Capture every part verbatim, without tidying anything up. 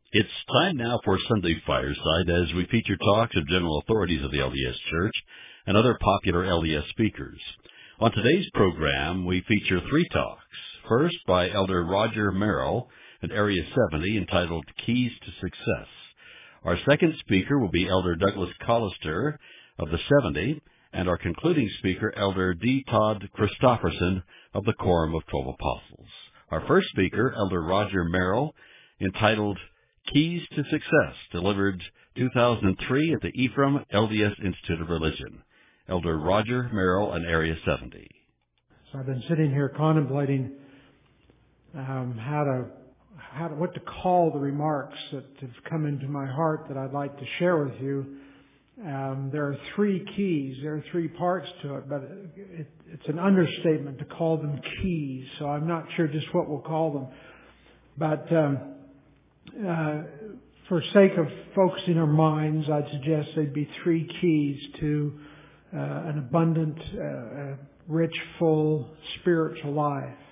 It's time now for Sunday Fireside as we feature talks of general authorities of the L D S Church and other popular L D S speakers. On today's program, we feature three talks. First, by Elder Roger Merrill at Area seventy, entitled Keys to Success. Our second speaker will be Elder Douglas Collister of the seventy, and our concluding speaker, Elder D. Todd Christofferson of the Quorum of Twelve Apostles. Our first speaker, Elder Roger Merrill, entitled Keys to Success, delivered two thousand three at the Ephraim L D S Institute of Religion. Elder Roger Merrill and Area seventy. So I've been sitting here contemplating um, how to, how to, what to call the remarks that have come into my heart that I'd like to share with you. Um, there are three keys. There are three parts to it, but it, it's an understatement to call them keys. So I'm not sure just what we'll call them, but. Um, Uh, for sake of focusing our minds, I'd suggest there'd be three keys to uh, an abundant, uh, rich, full spiritual life.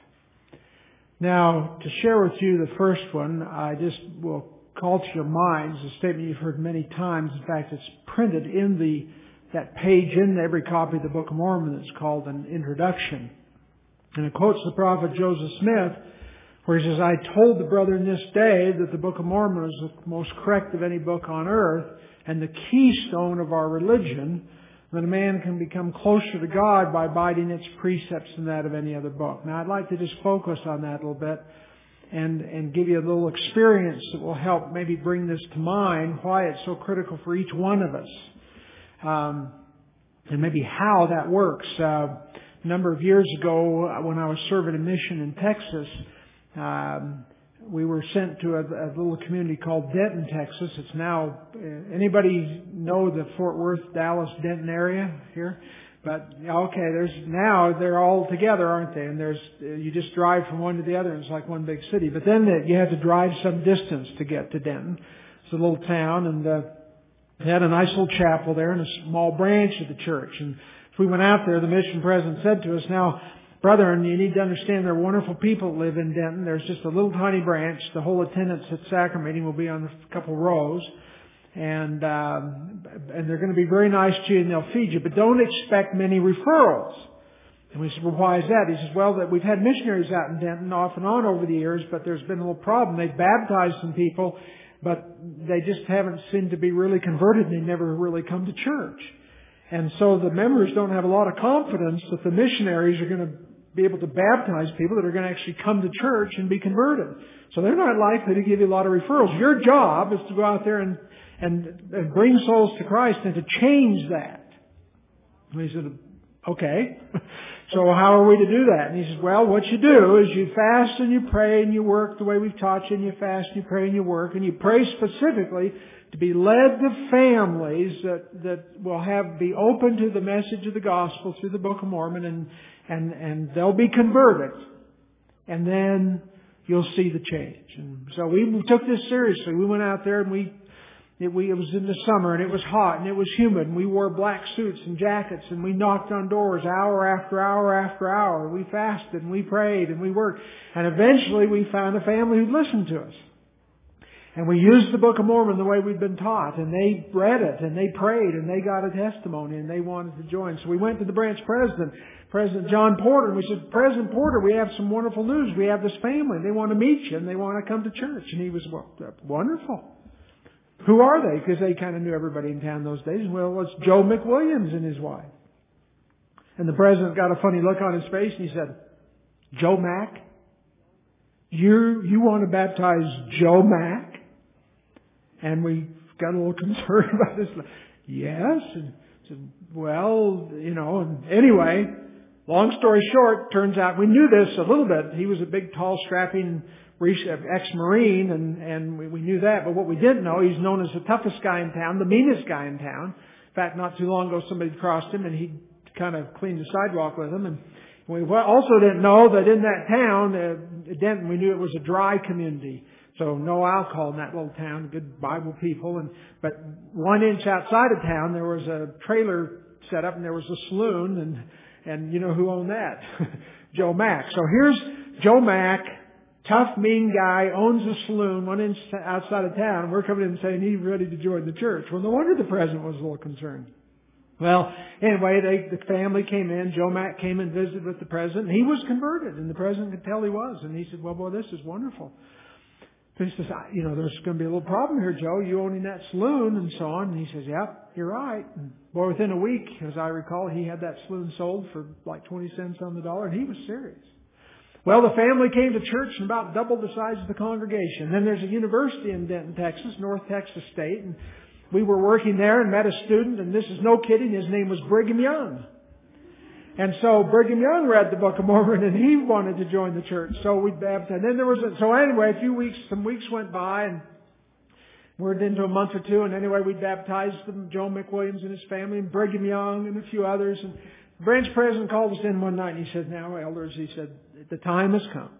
Now, to share with you the first one, I just will call to your minds a statement you've heard many times. In fact, it's printed in the that page in every copy of the Book of Mormon. It's called an introduction. And it quotes the prophet Joseph Smith, where he says, I told the brethren this day that the Book of Mormon is the most correct of any book on earth and the keystone of our religion, that a man can become closer to God by abiding its precepts than that of any other book. Now, I'd like to just focus on that a little bit and, and give you a little experience that will help maybe bring this to mind, why it's so critical for each one of us, um, and maybe how that works. Uh, a number of years ago, when I was serving a mission in Texas, Um, we were sent to a, a little community called Denton, Texas. It's now, uh, anybody know the Fort Worth, Dallas, Denton area here? But, okay, there's, now they're all together, aren't they? And there's, uh, you just drive from one to the other and it's like one big city. But then uh, you have to drive some distance to get to Denton. It's a little town, and uh, they had a nice little chapel there and a small branch of the church. And as we went out there, the mission president said to us, now, brethren, you need to understand there are wonderful people that live in Denton. There's just a little tiny branch. The whole attendance at sacrament meeting will be on a couple rows. And, um, and they're going to be very nice to you and they'll feed you. But don't expect many referrals. And we said, well, why is that? He says, well, that we've had missionaries out in Denton off and on over the years, but there's been a little problem. They've baptized some people, but they just haven't seemed to be really converted and they never really come to church. And so the members don't have a lot of confidence that the missionaries are going to be able to baptize people that are going to actually come to church and be converted. So they're not likely to give you a lot of referrals. Your job is to go out there and, and, and bring souls to Christ and to change that. And he said, okay. So how are we to do that? And he says, well, what you do is you fast and you pray and you work the way we've taught you, and you fast and you pray and you work, and you pray specifically to be led to families that, that will have, be open to the message of the gospel through the Book of Mormon, and, and, and they'll be converted. And then you'll see the change. And so we took this seriously. We went out there and we, it, we, it was in the summer and it was hot and it was humid, and we wore black suits and jackets, and we knocked on doors hour after hour after hour. We fasted and we prayed and we worked. And eventually we found a family who listened to us. And we used the Book of Mormon the way we'd been taught, and they read it, and they prayed, and they got a testimony, and they wanted to join. So we went to the branch president, President John Porter, and we said, President Porter, we have some wonderful news. We have this family. They want to meet you, and they want to come to church. And he was, well, wonderful. Who are they? Because they kind of knew everybody in town those days. Well, it's Joe McWilliams and his wife. And the president got a funny look on his face, and he said, Joe Mack? You, you want to baptize Joe Mack? And we got a little concerned about this. Yes. And said, well, you know, and anyway, long story short, turns out we knew this a little bit. He was a big, tall, strapping ex-Marine, and, and we, we knew that. But what we didn't know, he's known as the toughest guy in town, the meanest guy in town. In fact, not too long ago, somebody crossed him, and he kind of cleaned the sidewalk with him. And we also didn't know that in that town, uh, Denton, we knew it was a dry community. So no alcohol in that little town, good Bible people. And but one inch outside of town, there was a trailer set up, and there was a saloon, and and you know who owned that? Joe Mack. So here's Joe Mack tough, mean guy, owns a saloon, one in, outside of town, and we're coming in and saying he's ready to join the church. Well, no wonder the president was a little concerned. Well, anyway, they, the family came in. Joe Mack came and visited with the president. He was converted, and the president could tell he was. And he said, well, boy, this is wonderful. So he says, you know, there's going to be a little problem here, Joe. You owning that saloon and so on. And he says, yep, you're right. And boy, within a week, as I recall, he had that saloon sold for like twenty cents on the dollar, and he was serious. Well, the family came to church and about doubled the size of the congregation. Then there's a university in Denton, Texas, North Texas State, and we were working there and met a student, and this is no kidding, his name was Brigham Young. And so Brigham Young read the Book of Mormon, and he wanted to join the church. So we baptized. Then there was a, so anyway, a few weeks, some weeks went by, and we're into a month or two, and anyway, we baptized them, Joe McWilliams and his family, and Brigham Young and a few others. And the branch president called us in one night, and he said, now, elders, he said, the time has come.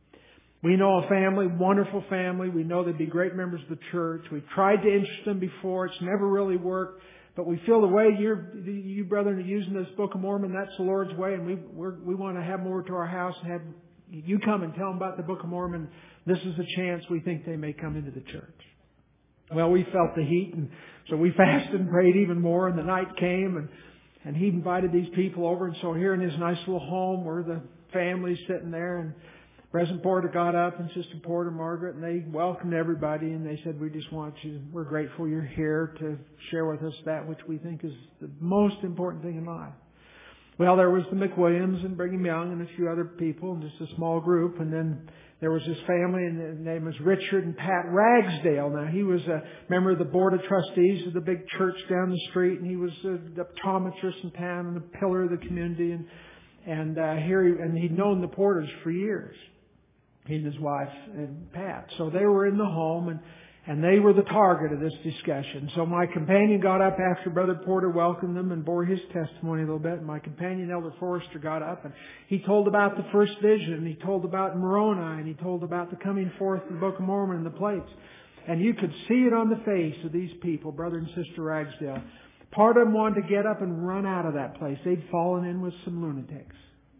We know a family, wonderful family. We know they'd be great members of the church. We've tried to interest them before. It's never really worked. But we feel the way you're, you brethren are using this Book of Mormon, that's the Lord's way. And we we're, we want to have more to our house and have you come and tell them about the Book of Mormon. This is a chance we think they may come into the church. Well, we felt the heat, and so we fasted and prayed even more. And the night came, and, and he invited these people over. And so here in his nice little home, we're the family sitting there, and President Porter got up and Sister Porter, Margaret, and they welcomed everybody, and they said, we just want you, we're grateful you're here to share with us that which we think is the most important thing in life. Well, there was the McWilliams and Brigham Young and a few other people, and just a small group, and then there was this family, and the name was Richard and Pat Ragsdale. Now, he was a member of the Board of Trustees of the big church down the street, and he was an optometrist in town and a pillar of the community, and and uh, here he, and he'd known the Porters for years. He and his wife and Pat. So they were in the home, and, and they were the target of this discussion. So my companion got up after Brother Porter welcomed them and bore his testimony a little bit. And my companion, Elder Forrester, got up, and he told about the first vision, and he told about Moroni, and he told about the coming forth of the Book of Mormon and the plates. And you could see it on the face of these people, Brother and Sister Ragsdale. Part of them wanted to get up and run out of that place. They'd fallen in with some lunatics.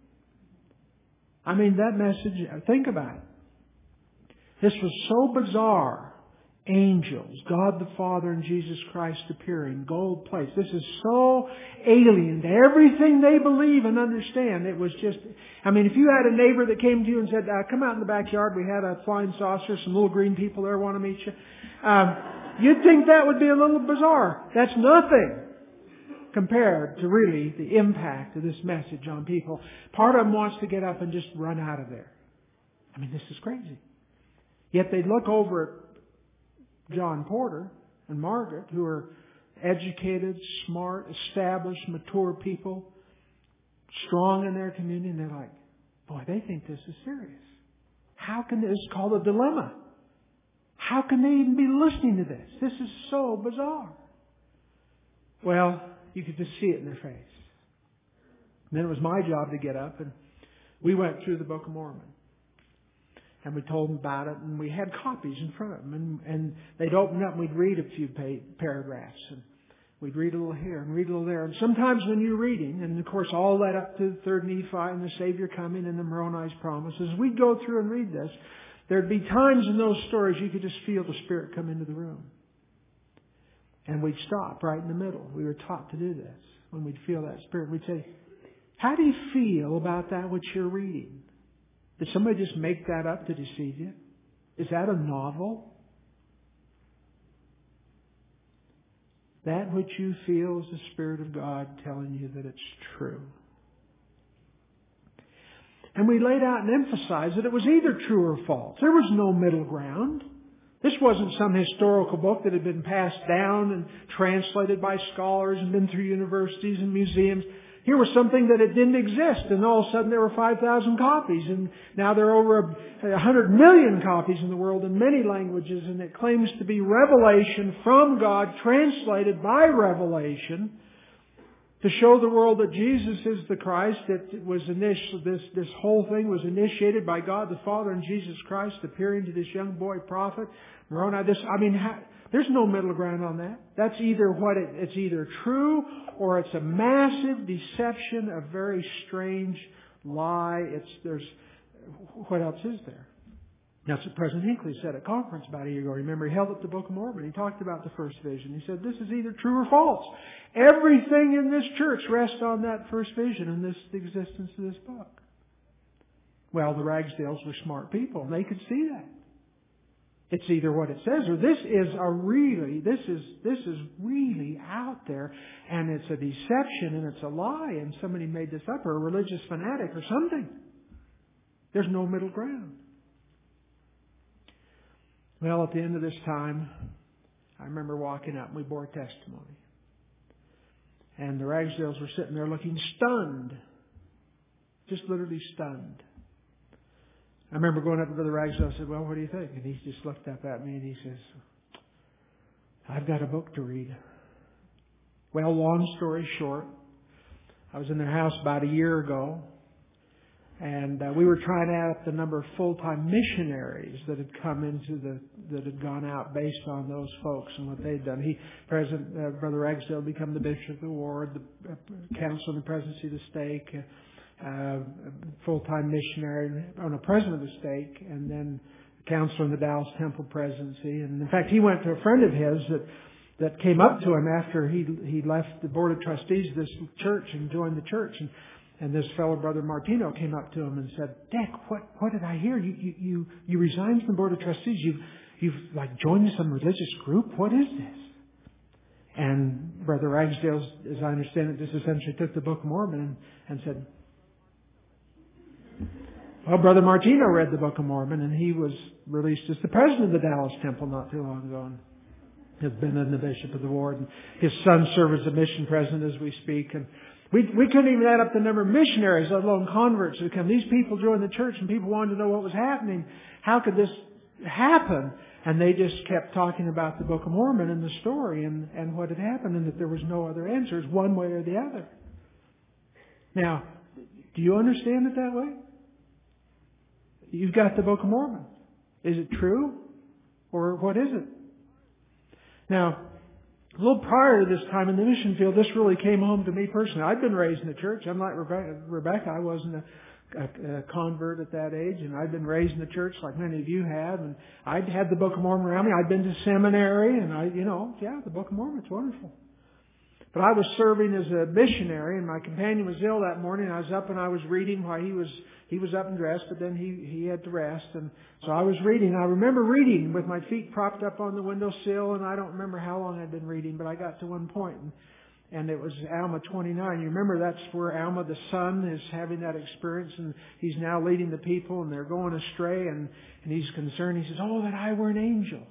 I mean, that message, think about it. This was so bizarre. Angels, God the Father and Jesus Christ appearing, gold plates. This is so alien to everything they believe and understand. It was just, I mean, if you had a neighbor that came to you and said, uh, come out in the backyard, we had a flying saucer, some little green people there want to meet you. Um, you'd think that would be a little bizarre. That's nothing compared to really the impact of this message on people. Part of them wants to get up and just run out of there. I mean, this is crazy. Yet they look over at John Porter and Margaret, who are educated, smart, established, mature people, strong in their community, and they're like, boy, they think this is serious. How can this, it's called a dilemma. How can they even be listening to this? This is so bizarre. Well, you could just see it in their face. And then it was my job to get up, and we went through the Book of Mormon. And we told them about it, and we had copies in front of them. And, and they'd open up, and we'd read a few pa- paragraphs. And we'd read a little here and read a little there. And sometimes when you're reading, and of course all led up to the third Nephi and the Savior coming and the Moroni's promises, we'd go through and read this. There'd be times in those stories you could just feel the Spirit come into the room. And we'd stop right in the middle. We were taught to do this. When we'd feel that Spirit, we'd say, how do you feel about that which you're reading? Did somebody just make that up to deceive you? Is that a novel? That which you feel is the Spirit of God telling you that it's true. And we laid out and emphasized that it was either true or false. There was no middle ground. This wasn't some historical book that had been passed down and translated by scholars and been through universities and museums. Here was something that it didn't exist, and all of a sudden there were five thousand copies, and now there are over one hundred million copies in the world in many languages, and it claims to be revelation from God, translated by revelation, to show the world that Jesus is the Christ. That was initial, this, this whole thing was initiated by God the Father and Jesus Christ appearing to this young boy prophet. Moroni, this, I mean, how, there's no middle ground on that. That's either what it, it's either true or it's a massive deception, a very strange lie. It's, there's, what else is there? That's what President Hinckley said at conference about a year ago. Remember, he held up the Book of Mormon. He talked about the first vision. He said, this is either true or false. Everything in this church rests on that first vision and this the existence of this book. Well, the Ragsdales were smart people, and they could see that. It's either what it says, or this is a really, this is, this is really out there, and it's a deception, and it's a lie, and somebody made this up, or a religious fanatic, or something. There's no middle ground. Well, at the end of this time, I remember walking up, and we bore testimony. And the Ragsdales were sitting there looking stunned. Just literally stunned. I remember going up to Brother Ragsdale and said, well, what do you think? And he just looked up at me and he says, I've got a book to read. Well, long story short, I was in their house about a year ago, and uh, we were trying to add up the number of full-time missionaries that had come into the, that had gone out based on those folks and what they'd done. He, President, uh, Brother Ragsdale, become the Bishop of the Ward, the uh, Council and the Presidency of the Stake, uh, Uh, full-time missionary on a president of the stake, and then counselor in the Dallas Temple presidency. And in fact, he went to a friend of his that that came up to him after he he left the board of trustees of this church and joined the church. And and this fellow Brother Martino came up to him and said, "Dick, what what did I hear? You you you, you resigned from the board of trustees. You've you've like joined some religious group. What is this?" And Brother Ragsdale, as I understand it, just essentially took the Book of Mormon and, and said, well, Brother Martino read the Book of Mormon, and he was released as the president of the Dallas Temple not too long ago, and has been in the Bishop of the Ward. And his son serves as a mission president as we speak. And we we couldn't even add up the number of missionaries, let alone converts, who come. These people joined the church, and people wanted to know what was happening. How could this happen? And they just kept talking about the Book of Mormon and the story and, and what had happened, and that there was no other answers, one way or the other. Now, do you understand it that way? You've got the Book of Mormon. Is it true? Or what is it? Now, a little prior to this time in the mission field, this really came home to me personally. I'd been raised in the church. Unlike Rebecca, I wasn't a, a, a convert at that age, and I'd been raised in the church like many of you have. And I'd had the Book of Mormon around me. I'd been to seminary, and I, you know, yeah, the Book of Mormon, it's wonderful. But I was serving as a missionary, and my companion was ill that morning. I was up and I was reading while he was he was up and dressed, but then he he had to rest, and so I was reading. I remember reading with my feet propped up on the windowsill, and I don't remember how long I'd been reading, but I got to one point, and, and it was Alma twenty-nine. You remember that's where Alma the son is having that experience, and he's now leading the people, and they're going astray, and and he's concerned. He says, "Oh, that I were an angel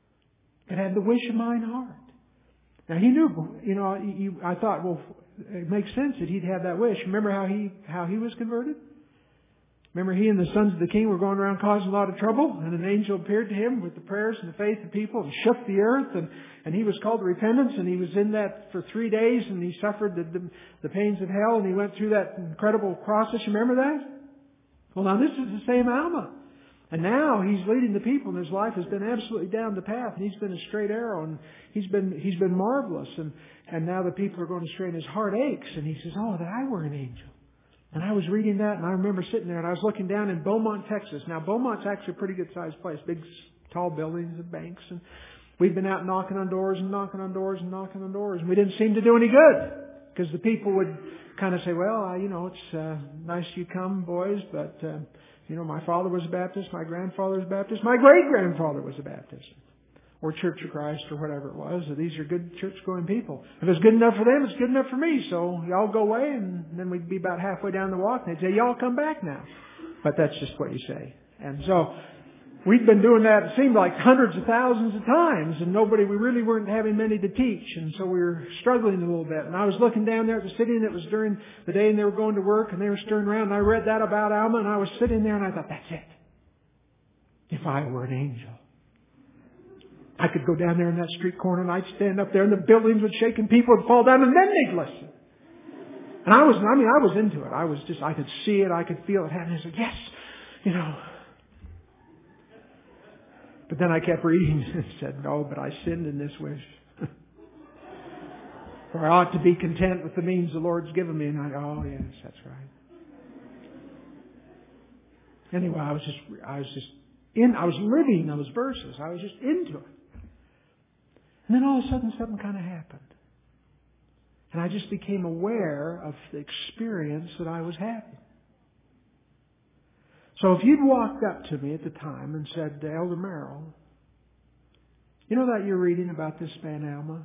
that had the wish of mine heart." Now he knew, you know, you, I thought, well, it makes sense that he'd have that wish. Remember how he how he was converted? Remember he and the sons of the king were going around causing a lot of trouble, and an angel appeared to him with the prayers and the faith of people and shook the earth, and, and he was called to repentance, and he was in that for three days, and he suffered the, the, the pains of hell, and he went through that incredible process. You remember that? Well, now this is the same Alma. And now he's leading the people, and his life has been absolutely down the path, and he's been a straight arrow, and he's been he's been marvelous, and and now the people are going astray, and his heart aches, and he says, "Oh, that I were an angel." And I was reading that, and I remember sitting there, and I was looking down in Beaumont, Texas. Now, Beaumont's actually a pretty good-sized place, big, tall buildings and banks, and we'd been out knocking on doors and knocking on doors and knocking on doors, and we didn't seem to do any good, because the people would kind of say, "Well, uh, you know, it's uh, nice you come, boys, but." Uh, You know, my father was a Baptist, my grandfather was a Baptist, my great-grandfather was a Baptist. Or Church of Christ, or whatever it was. So these are good church-going people. If it's good enough for them, it's good enough for me. So y'all go away, and then we'd be about halfway down the walk, and they'd say, "Y'all come back now." But that's just what you say. And so we'd been doing that, it seemed like hundreds of thousands of times, and nobody, we really weren't having many to teach, and so we were struggling a little bit. And I was looking down there at the city, and it was during the day, and they were going to work, and they were stirring around, and I read that about Alma, and I was sitting there, and I thought, that's it. If I were an angel, I could go down there in that street corner, and I'd stand up there, and the buildings would shake, and people would fall down, and then they'd listen. And I was, I mean, I was into it. I was just, I could see it, I could feel it happening. I said, yes, you know. But then I kept reading and said, "No, but I sinned in this wish. For I ought to be content with the means the Lord's given me." And I, oh yes, that's right. Anyway, I was just, I was just in, I was living those verses. I was just into it. And then all of a sudden something kind of happened. And I just became aware of the experience that I was having. So if you'd walked up to me at the time and said, Elder Merrill, you know that you're reading about this man Alma?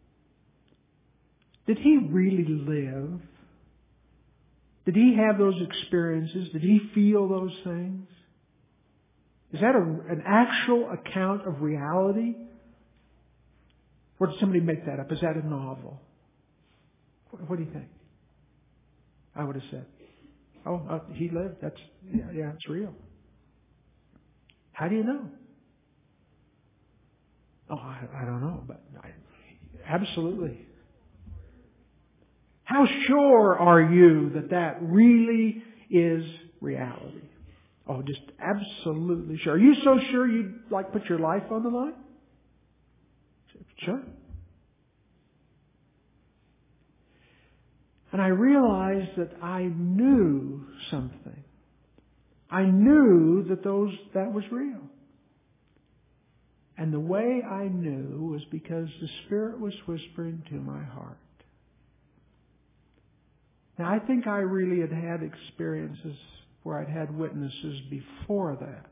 Did he really live? Did he have those experiences? Did he feel those things? Is that a, an actual account of reality? Or did somebody make that up? Is that a novel? What, what do you think? I would have said, oh, uh, he lived. That's, yeah, yeah, it's real. How do you know? Oh, I, I don't know, but I, absolutely. How sure are you that that really is reality? Oh, just absolutely sure. Are you so sure you'd like put your life on the line? Sure. And I realized that I knew something. I knew that those that was real. And the way I knew was because the Spirit was whispering to my heart. Now, I think I really had had experiences where I'd had witnesses before that.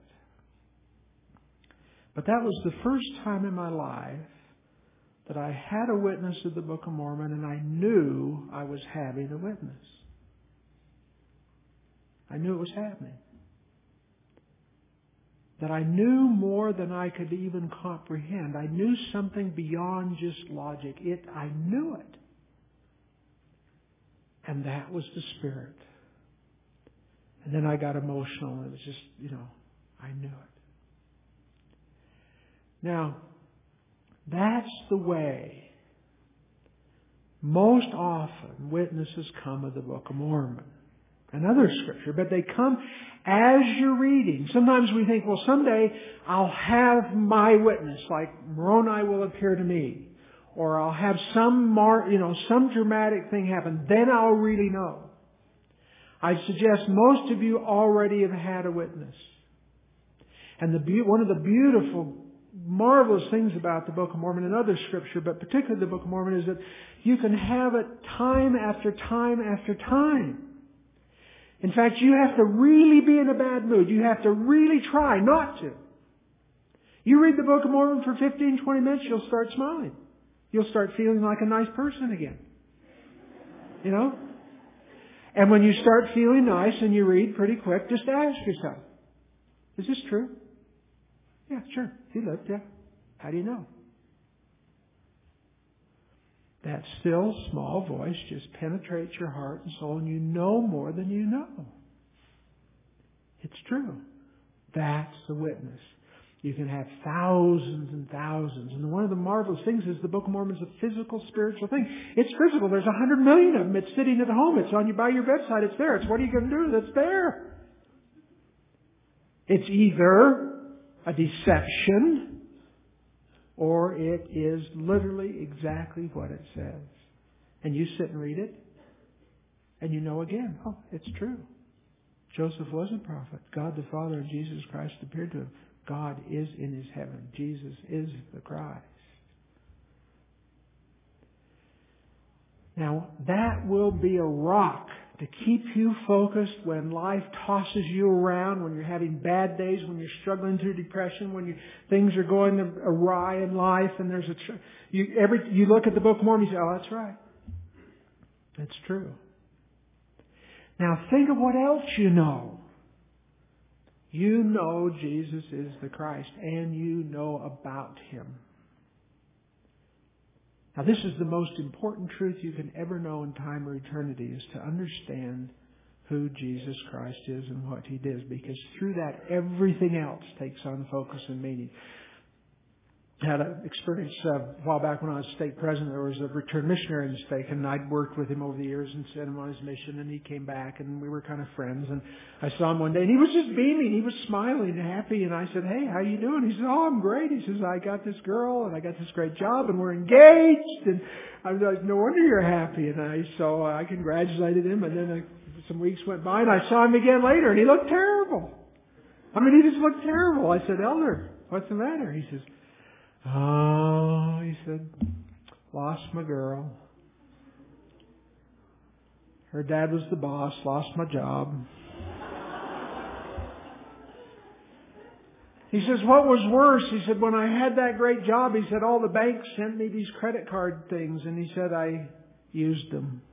But that was the first time in my life that I had a witness of the Book of Mormon, and I knew I was having a witness. I knew it was happening. That I knew more than I could even comprehend. I knew something beyond just logic. It, I knew it. And that was the Spirit. And then I got emotional. It was just, you know, I knew it. Now, that's the way most often witnesses come of the Book of Mormon and other Scripture, but they come as you're reading. Sometimes we think, well, someday I'll have my witness, like Moroni will appear to me, or I'll have some mar- you know, some dramatic thing happen. Then I'll really know. I suggest most of you already have had a witness. And the be- one of the beautiful, marvelous things about the Book of Mormon and other Scripture, but particularly the Book of Mormon, is that you can have it time after time after time. In fact, you have to really be in a bad mood. You have to really try not to. You read the Book of Mormon for fifteen, twenty minutes, you'll start smiling. You'll start feeling like a nice person again. You know? And when you start feeling nice and you read pretty quick, just ask yourself, is this true? Yeah, sure. He lived, yeah. How do you know? That still small voice just penetrates your heart and soul, and you know more than you know. It's true. That's the witness. You can have thousands and thousands. And one of the marvelous things is the Book of Mormon is a physical, spiritual thing. It's physical. There's a hundred million of them. It's sitting at home. It's on you by your bedside. It's there. It's what are you going to do? That's there. It's either a deception or it is literally exactly what it says. And you sit and read it and you know again, oh, it's true. Joseph was a prophet. God the Father and Jesus Christ appeared to him. God is in His heaven. Jesus is the Christ. Now, that will be a rock to keep you focused when life tosses you around, when you're having bad days, when you're struggling through depression, when you, things are going awry in life, and there's a tr- you every you look at the Book of Mormon, you say, "Oh, that's right. That's true." Now, think of what else you know. You know Jesus is the Christ, and you know about Him. Now, this is the most important truth you can ever know in time or eternity, is to understand who Jesus Christ is and what He did, because through that, everything else takes on focus and meaning. I had an experience uh, a while back when I was state president. There was a returned missionary in the state, and I'd worked with him over the years and sent him on his mission, and he came back, and we were kind of friends. And I saw him one day, and he was just beaming. He was smiling and happy, and I said, "Hey, how you doing?" He said, "Oh, I'm great." He says, "I got this girl, and I got this great job, and we're engaged." And I was like, "No wonder you're happy." And I so I congratulated him, and then uh, some weeks went by, and I saw him again later, and he looked terrible. I mean, he just looked terrible. I said, Elder, what's the matter? He says, oh, he said, lost my girl. Her dad was the boss, lost my job. He says, what was worse? He said, when I had that great job, he said, all the banks sent me these credit card things, and he said, I used them.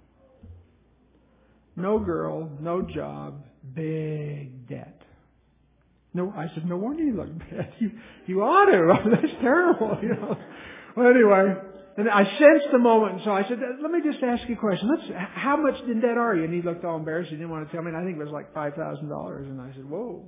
No girl, no job, big debt. No, I said, no wonder you look bad. You, you ought to. That's terrible, you know. Well, anyway, and I sensed the moment, so I said, let me just ask you a question. Let's, how much in debt are you? And he looked all embarrassed. He didn't want to tell me. And I think it was like five thousand dollars. And I said, whoa.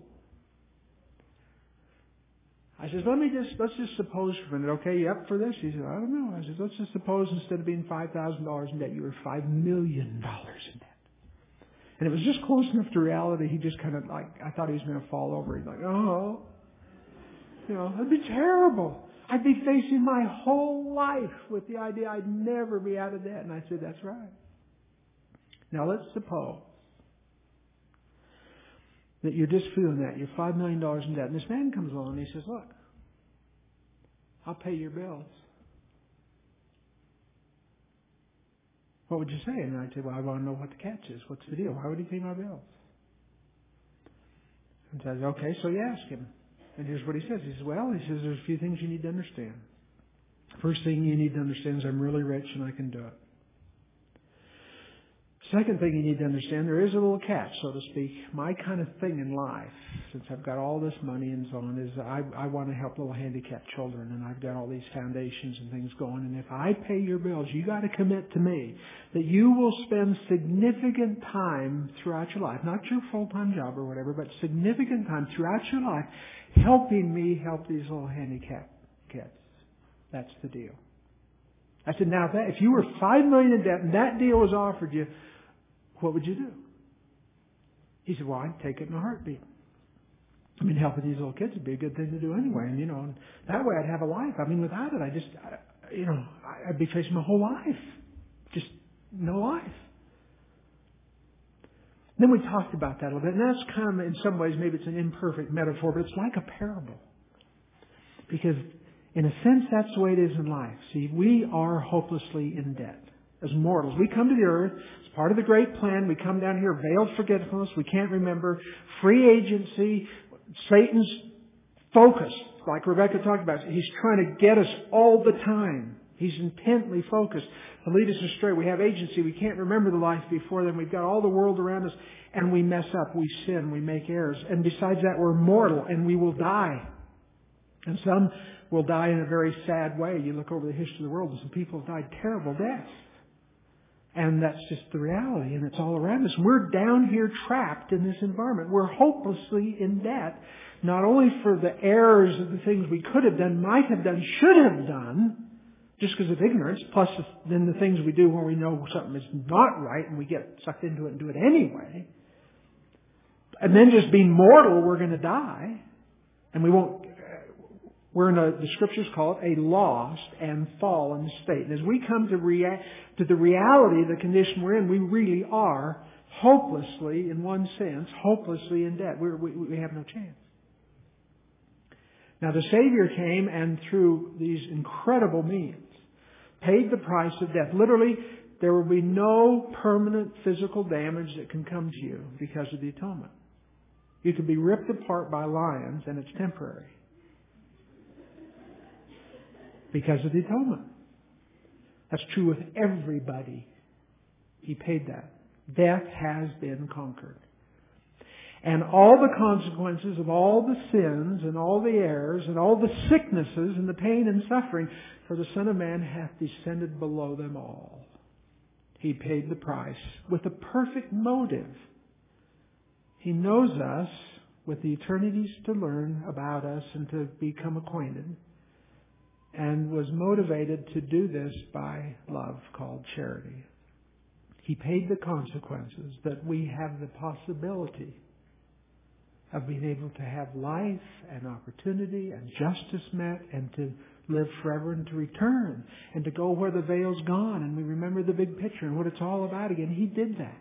I said, let me just, let's just suppose for a minute, okay, you up for this? He said, I don't know. I said, let's just suppose instead of being five thousand dollars in debt, you were five million dollars in debt. And it was just close enough to reality, he just kind of like, I thought he was going to fall over. He's like, oh, you know, that'd be terrible. I'd be facing my whole life with the idea I'd never be out of debt. And I said, that's right. Now let's suppose that you're just feeling that. You're five million dollars in debt. And this man comes along and he says, look, I'll pay your bills. What would you say? And I'd say, well, I want to know what the catch is. What's the deal? Why would he pay my bills? And he says, okay, so you ask him. And here's what he says. He says, well, he says, there's a few things you need to understand. First thing you need to understand is I'm really rich and I can do it. Second thing you need to understand, there is a little catch, so to speak. My kind of thing in life, since I've got all this money and so on, is I, I want to help little handicapped children, and I've got all these foundations and things going. And if I pay your bills, you got to commit to me that you will spend significant time throughout your life, not your full-time job or whatever, but significant time throughout your life helping me help these little handicapped kids. That's the deal. I said, now, if, that, if you were five million dollars in debt and that deal was offered you, what would you do? He said, well, I'd take it in a heartbeat. I mean, helping these little kids would be a good thing to do anyway. And, you know, and that way I'd have a life. I mean, without it, I just, I, you know, I'd be facing my whole life. Just no life. Then we talked about that a little bit. And that's kind of, in some ways, maybe it's an imperfect metaphor, but it's like a parable. Because, in a sense, that's the way it is in life. See, we are hopelessly in debt. As mortals, we come to the earth. It's part of the great plan. We come down here, veiled forgetfulness. We can't remember. Free agency. Satan's focused, like Rebecca talked about. He's trying to get us all the time. He's intently focused to lead us astray. We have agency. We can't remember the life before then. We've got all the world around us, and we mess up. We sin. We make errors. And besides that, we're mortal, and we will die. And some will die in a very sad way. You look over the history of the world, and some people have died terrible deaths. And that's just the reality, and it's all around us. We're down here trapped in this environment. We're hopelessly in debt, not only for the errors of the things we could have done, might have done, should have done, just because of ignorance, plus then the things we do when we know something is not right and we get sucked into it and do it anyway. And then just being mortal, we're going to die. And we won't... We're in a, the Scriptures call it a lost and fallen state. And as we come to, rea- to the reality of the condition we're in, we really are hopelessly, in one sense, hopelessly in debt. We're, we, we have no chance. Now the Savior came and through these incredible means paid the price of death. Literally, there will be no permanent physical damage that can come to you because of the atonement. You could be ripped apart by lions and it's temporary. Because of the atonement. That's true with everybody. He paid that. Death has been conquered. And all the consequences of all the sins and all the errors and all the sicknesses and the pain and suffering, for the Son of Man hath descended below them all. He paid the price with a perfect motive. He knows us with the eternities to learn about us and to become acquainted, and was motivated to do this by love called charity. He paid the consequences that we have the possibility of being able to have life and opportunity and justice met and to live forever and to return and to go where the veil's gone and we remember the big picture and what it's all about again. He did that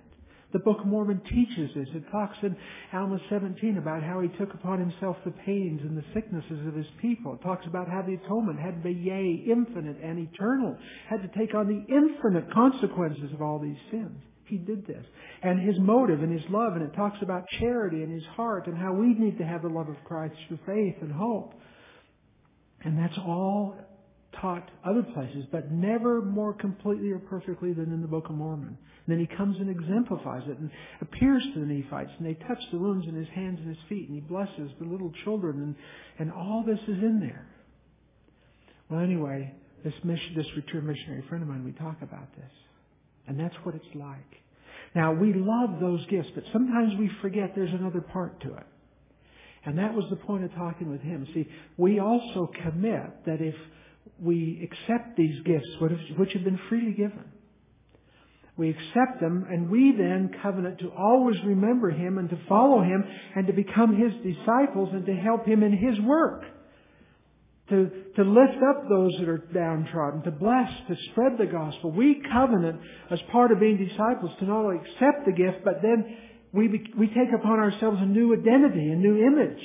The Book of Mormon teaches this. It talks in Alma seventeen about how He took upon Himself the pains and the sicknesses of His people. It talks about how the atonement had to be, yea, infinite and eternal, had to take on the infinite consequences of all these sins. He did this. And His motive and His love, and it talks about charity and His heart and how we need to have the love of Christ through faith and hope. And that's all taught other places, but never more completely or perfectly than in the Book of Mormon. And then He comes and exemplifies it and appears to the Nephites, and they touch the wounds in His hands and His feet, and He blesses the little children, and, and all this is in there. Well, anyway, this mission, this return missionary friend of mine, we talk about this. And that's what it's like. Now, we love those gifts, but sometimes we forget there's another part to it. And that was the point of talking with him. See, we also commit that if we accept these gifts, which have been freely given, we accept them, and we then covenant to always remember Him and to follow Him and to become His disciples and to help Him in His work. To, to lift up those that are downtrodden, to bless, to spread the gospel. We covenant as part of being disciples to not only accept the gift, but then we, be, we take upon ourselves a new identity, a new image,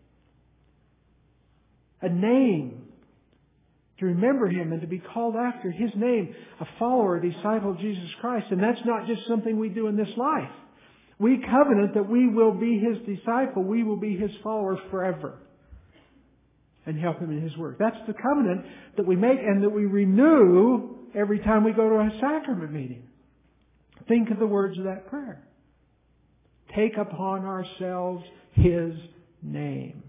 a name, to remember Him and to be called after His name, a follower, a disciple of Jesus Christ. And that's not just something we do in this life. We covenant that we will be His disciple, we will be His follower forever, and help Him in His work. That's the covenant that we make and that we renew every time we go to a sacrament meeting. Think of the words of that prayer. Take upon ourselves His name.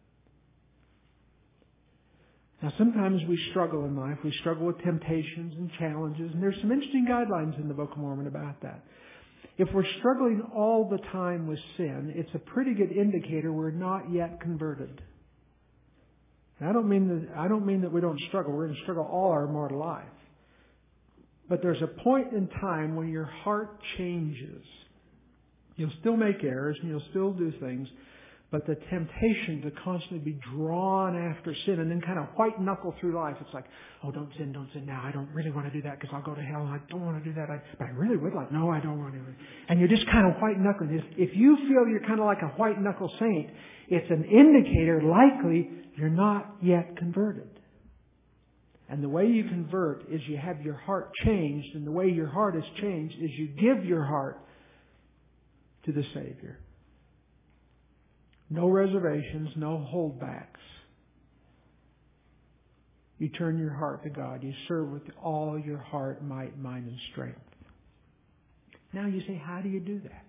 Now, sometimes we struggle in life. We struggle with temptations and challenges, and there's some interesting guidelines in the Book of Mormon about that. If we're struggling all the time with sin, it's a pretty good indicator we're not yet converted. I don't mean that, I don't mean that we don't struggle. We're going to struggle all our mortal life. But there's a point in time when your heart changes. You'll still make errors and you'll still do things, but the temptation to constantly be drawn after sin and then kind of white knuckle through life. It's like, oh, don't sin, don't sin now. I don't really want to do that because I'll go to hell. I don't want to do that. I, but I really would like, no, I don't want to. And you're just kind of white knuckling. If, if you feel you're kind of like a white knuckle saint, it's an indicator likely you're not yet converted. And the way you convert is you have your heart changed. And the way your heart is changed is you give your heart to the Savior. No reservations, no holdbacks. You turn your heart to God. You serve with all your heart, might, mind, and strength. Now you say, how do you do that?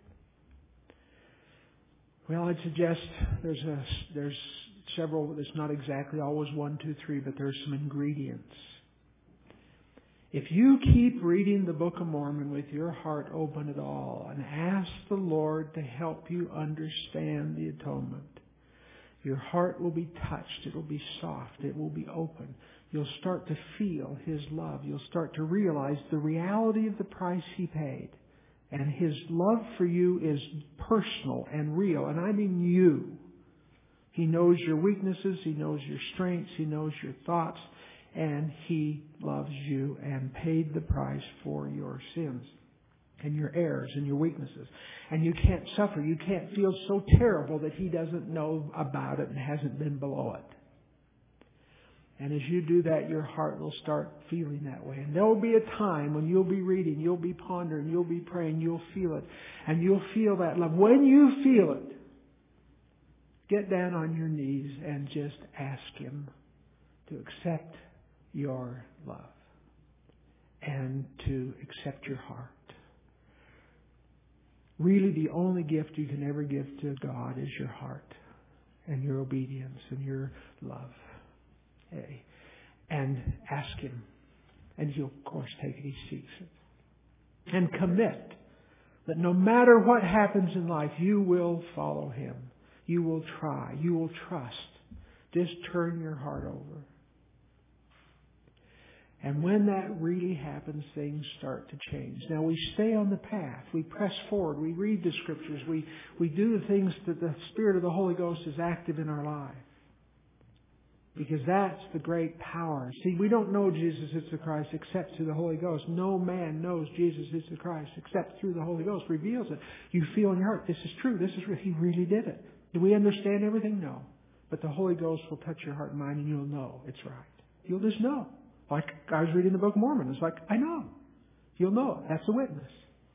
Well, I'd suggest there's a there's several. It's not exactly always one, two, three, but there's some ingredients. If you keep reading the Book of Mormon with your heart open at all and ask the Lord to help you understand the atonement, your heart will be touched. It will be soft. It will be open. You'll start to feel His love. You'll start to realize the reality of the price He paid. And His love for you is personal and real. And I mean you. He knows your weaknesses. He knows your strengths. He knows your thoughts. And He loves you and paid the price for your sins and your errors and your weaknesses. And you can't suffer. You can't feel so terrible that He doesn't know about it and hasn't been below it. And as you do that, your heart will start feeling that way. And there will be a time when you'll be reading, you'll be pondering, you'll be praying, you'll feel it. And you'll feel that love. When you feel it, get down on your knees and just ask Him to accept your love and to accept your heart. Really, the only gift you can ever give to God is your heart and your obedience and your love. Hey. And ask Him. And He'll, of course, take it. He seeks it. And commit that no matter what happens in life, you will follow Him. You will try. You will trust. Just turn your heart over. And when that really happens, things start to change. Now, we stay on the path. We press forward. We read the Scriptures. We, we do the things that the Spirit of the Holy Ghost is active in our life. Because that's the great power. See, we don't know Jesus is the Christ except through the Holy Ghost. No man knows Jesus is the Christ except through the Holy Ghost reveals it. You feel in your heart, this is true. This is real. He really did it. Do we understand everything? No. But the Holy Ghost will touch your heart and mind and you'll know it's right. You'll just know. Like I was reading the Book of Mormon. It's like, I know. You'll know it. That's a witness.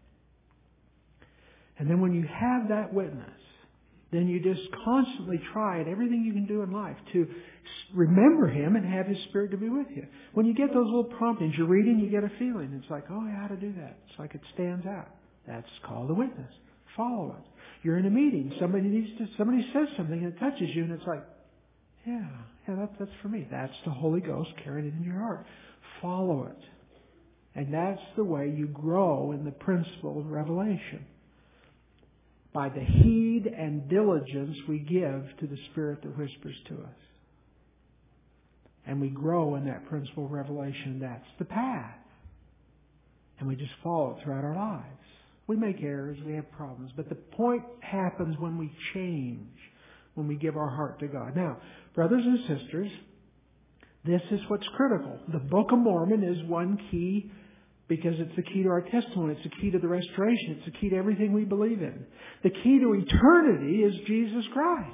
And then when you have that witness, then you just constantly try at everything you can do in life to remember Him and have His Spirit to be with you. When you get those little promptings, you're reading, you get a feeling. It's like, oh, yeah, how to do that. It's like it stands out. That's called a witness. Follow it. You're in a meeting. Somebody needs to. Somebody says something and it touches you, and it's like, yeah, yeah, that's that's for me. That's the Holy Ghost carrying it in your heart. Follow it, and that's the way you grow in the principle of revelation. By the heed and diligence we give to the Spirit that whispers to us. And we grow in that principle of revelation. That's the path. And we just follow it throughout our lives. We make errors, we have problems. But the point happens when we change, when we give our heart to God. Now, brothers and sisters, this is what's critical. The Book of Mormon is one key because it's the key to our testimony. It's the key to the restoration. It's the key to everything we believe in. The key to eternity is Jesus Christ.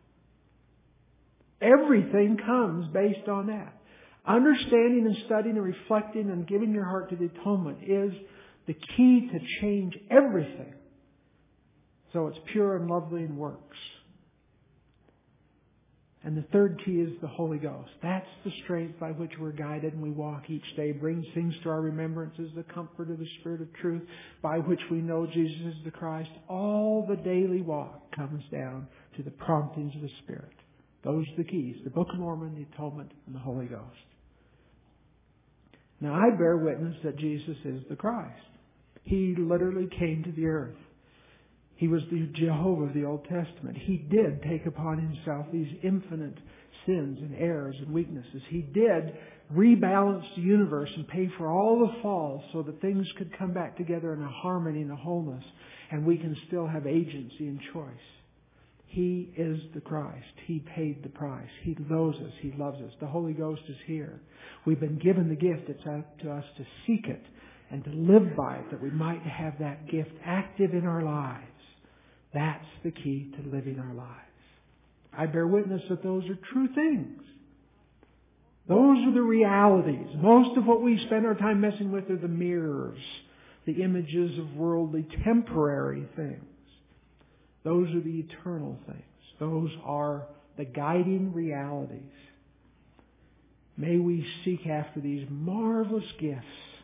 Everything comes based on that. Understanding and studying and reflecting and giving your heart to the atonement is the key to change everything. So it's pure and lovely and works. And the third key is the Holy Ghost. That's the strength by which we're guided and we walk each day. Brings things to our remembrances, the comfort of the Spirit of truth by which we know Jesus is the Christ. All the daily walk comes down to the promptings of the Spirit. Those are the keys. The Book of Mormon, the Atonement, and the Holy Ghost. Now I bear witness that Jesus is the Christ. He literally came to the earth. He was the Jehovah of the Old Testament. He did take upon Himself these infinite sins and errors and weaknesses. He did rebalance the universe and pay for all the falls so that things could come back together in a harmony and a wholeness, and we can still have agency and choice. He is the Christ. He paid the price. He knows us. He loves us. The Holy Ghost is here. We've been given the gift. It's up to us to seek it and to live by it, that we might have that gift active in our lives. That's the key to living our lives. I bear witness that those are true things. Those are the realities. Most of what we spend our time messing with are the mirrors, the images of worldly, temporary things. Those are the eternal things. Those are the guiding realities. May we seek after these marvelous gifts,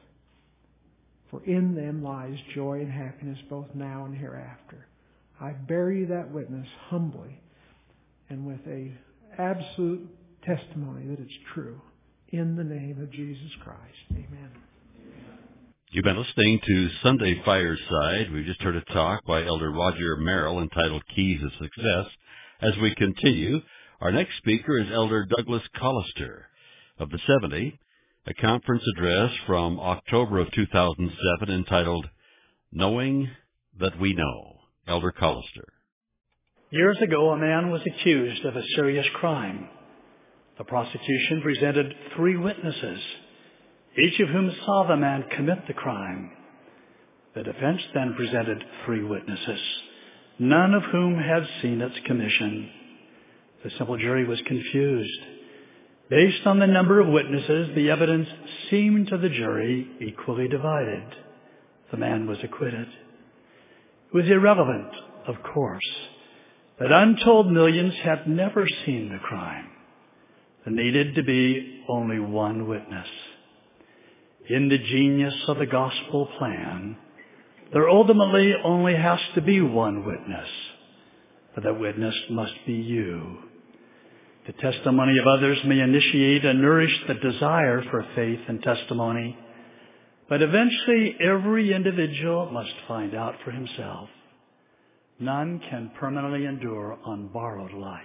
for in them lies joy and happiness both now and hereafter. I bear you that witness humbly and with a absolute testimony that it's true. In the name of Jesus Christ. Amen. You've been listening to Sunday Fireside. We've just heard a talk by Elder Roger Merrill entitled Keys of Success. As we continue, our next speaker is Elder Douglas Collister of the seventy, a conference address from October of two thousand seven entitled Knowing That We Know. Elder Collister. Years ago, a man was accused of a serious crime. The prosecution presented three witnesses, each of whom saw the man commit the crime. The defense then presented three witnesses, none of whom had seen its commission. The simple jury was confused. Based on the number of witnesses, the evidence seemed to the jury equally divided. The man was acquitted. It was irrelevant, of course, that untold millions had never seen the crime. There needed to be only one witness. In the genius of the gospel plan, there ultimately only has to be one witness, but that witness must be you. The testimony of others may initiate and nourish the desire for faith and testimony, but eventually every individual must find out for himself. None can permanently endure on borrowed light.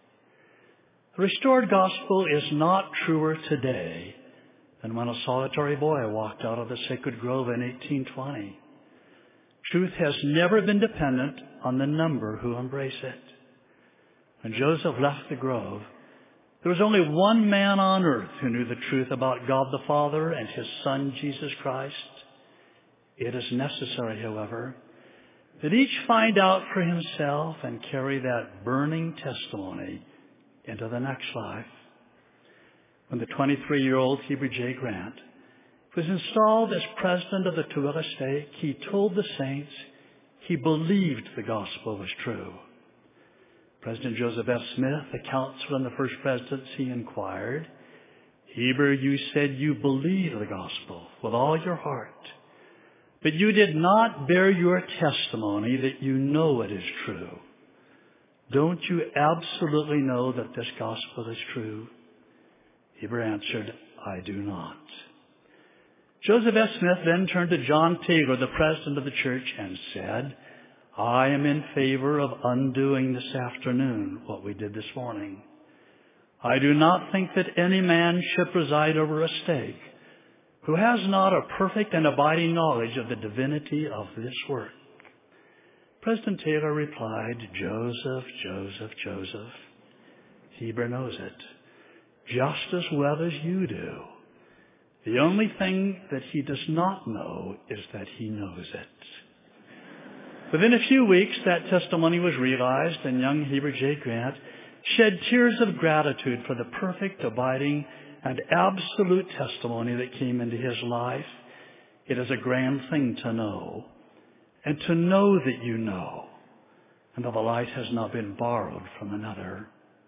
The restored gospel is not truer today than when a solitary boy walked out of the sacred grove in eighteen twenty. Truth has never been dependent on the number who embrace it. When Joseph left the grove, There was only one man on earth who knew the truth about God the Father and His Son, Jesus Christ. It is necessary, however, that each find out for himself and carry that burning testimony into the next life. When the twenty-three-year-old Heber J. Grant was installed as president of the Tooele Stake, he told the saints he believed the gospel was true. President Joseph F. Smith, the counselor in the first presidency, inquired, "Heber, you said you believe the gospel with all your heart, but you did not bear your testimony that you know it is true. Don't you absolutely know that this gospel is true?" Heber answered, "I do not." Joseph S. Smith then turned to John Taylor, the president of the church, and said, "I am in favor of undoing this afternoon what we did this morning. I do not think that any man should preside over a stake who has not a perfect and abiding knowledge of the divinity of this work." President Taylor replied, "Joseph, Joseph, Joseph, Heber knows it just as well as you do. The only thing that he does not know is that he knows it." Within a few weeks, that testimony was realized, and young Heber J. Grant shed tears of gratitude for the perfect, abiding, and absolute testimony that came into his life. It is a grand thing to know, and to know that you know, and that the light has not been borrowed from another.